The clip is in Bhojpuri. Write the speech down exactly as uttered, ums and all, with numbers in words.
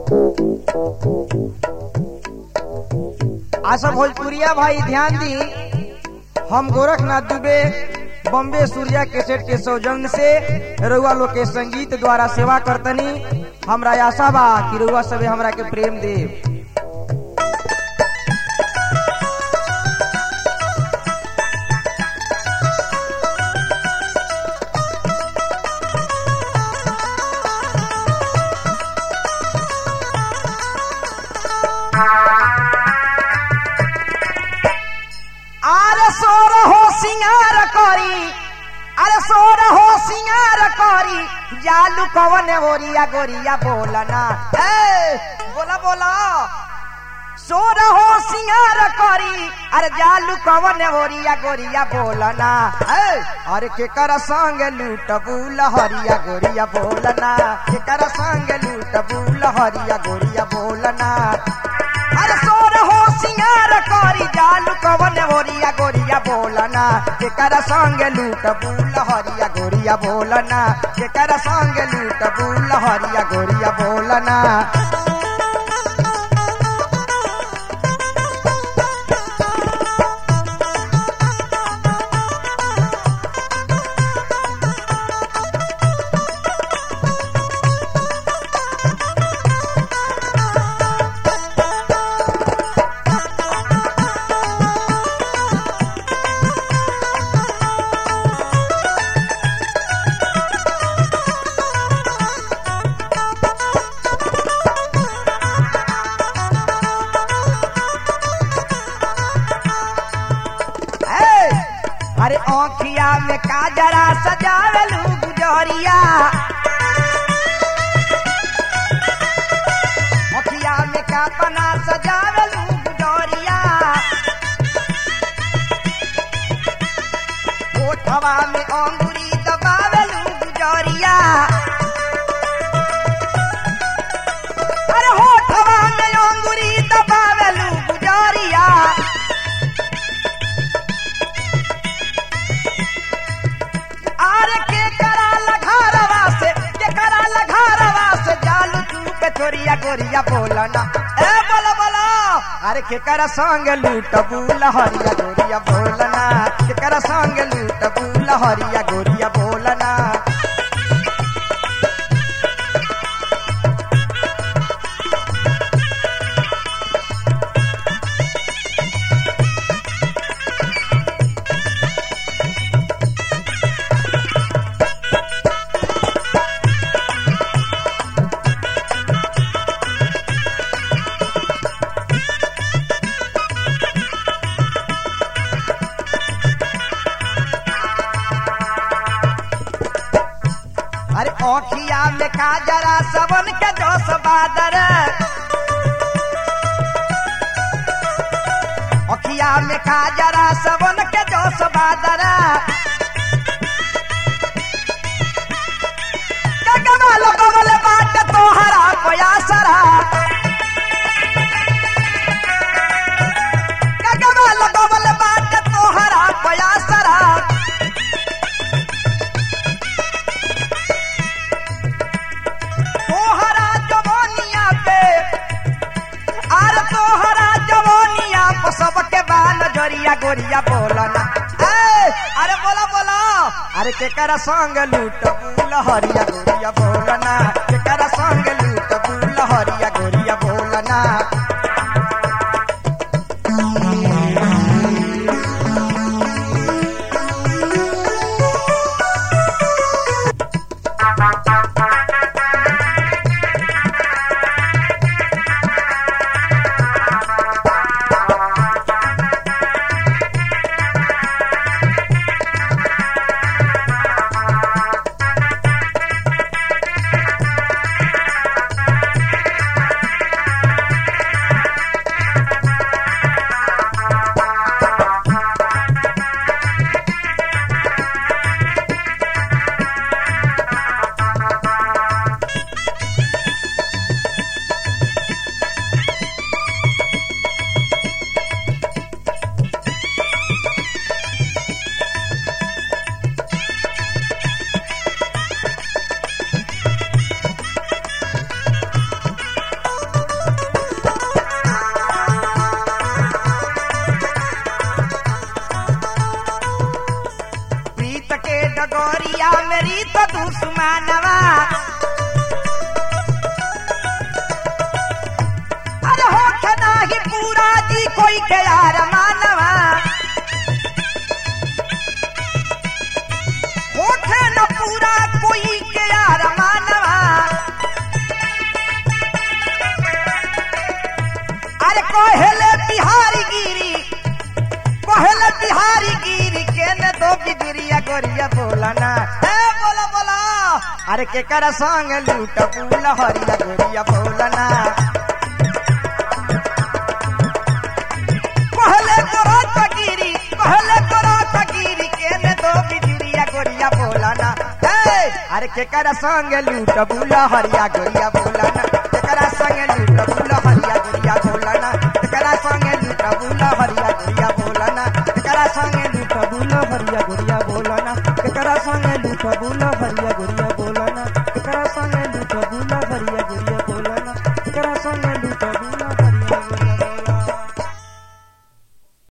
आशा भोजपुरिया भाई ध्यान दी, हम गोरखनाथ दुबे बॉम्बे सूर्या कैसेट के सौजन्य से रउआ लोग के संगीत द्वारा सेवा करतनी। हमरा आशा बा कि रउआ सबे हमरा के प्रेम दे। अरे सोर हो सिंगार करी, अरे सोर हो सिंगार करी, जालू कवन गोरिया गोरिया बोलना, ए बोला बोला। सोर हो सिंगार करी, अरे जालू कवन गोरिया गोरिया बोलना, ए अरे केकर संग लूटबू लहरिया गोरिया बोलना, केकर संग लूटबू लहरिया गोरिया बोलना। अरे सोर हो सिंगार करी, जालू कवन गोरिया गोरिया बोलना, केकर संग लूटबू लहरिया गोरिया बोलना, केकर संग लूटबू लहरिया गोरिया बोलना। अरे आँखिया में काजरा सजावलू गुजरिया, आँखिया में कापना सजावलू गुजरिया, होठवा में अंगूरी दबावलू गुजरिया, अरे होठवा में अंगूरी दबावलू गुजरिया। गोरिया गोरिया बोलना, ए बोला बोला। अरे केकर संग लूटबू लहरिया गोरिया बोलना, केकर संग लूटबू लहरिया गोरिया बोलना। अरे आँखिया में काजरा सबन के जोश बादर, आँखिया में काजरा सबन के जोश बादर, कगमा लगवल बाट तोहरा पयासरा, कगमा लगवल बाट तोहरा पयासरा। सबके बाल जोरिया गोरिया बोलना, ए अरे बोला बोला। अरे केकर संग लूटबू लहरिया गोरिया बोलना, केकर संग लूटबू लहरिया गोरिया बोलना। रतिया मेरी तो दुश्मनवा अरे होखे नाही पूरा जी कोई के यार मानवा होखे न पूरा कोई के यार मानवा अरे कहले बिहारी गिरी कहले बिहारी गिरी के ने दो बिजरिया गोरिया बोलना ए बोला बोला अरे के कर संग लूट पूल हरिया गोरिया बोलना कहले करो तगिरी कहले करो तगिरी के ने दो बिजरिया गोरिया बोलना ए अरे के कर संग लूट पूल हरिया गोरिया बोलना के कर संग लूट पूल हरिया गोरिया बोलना के कर संग लूट पूल हरिया गोरिया बोलना के कर संग लूट पूल हरिया गोरिया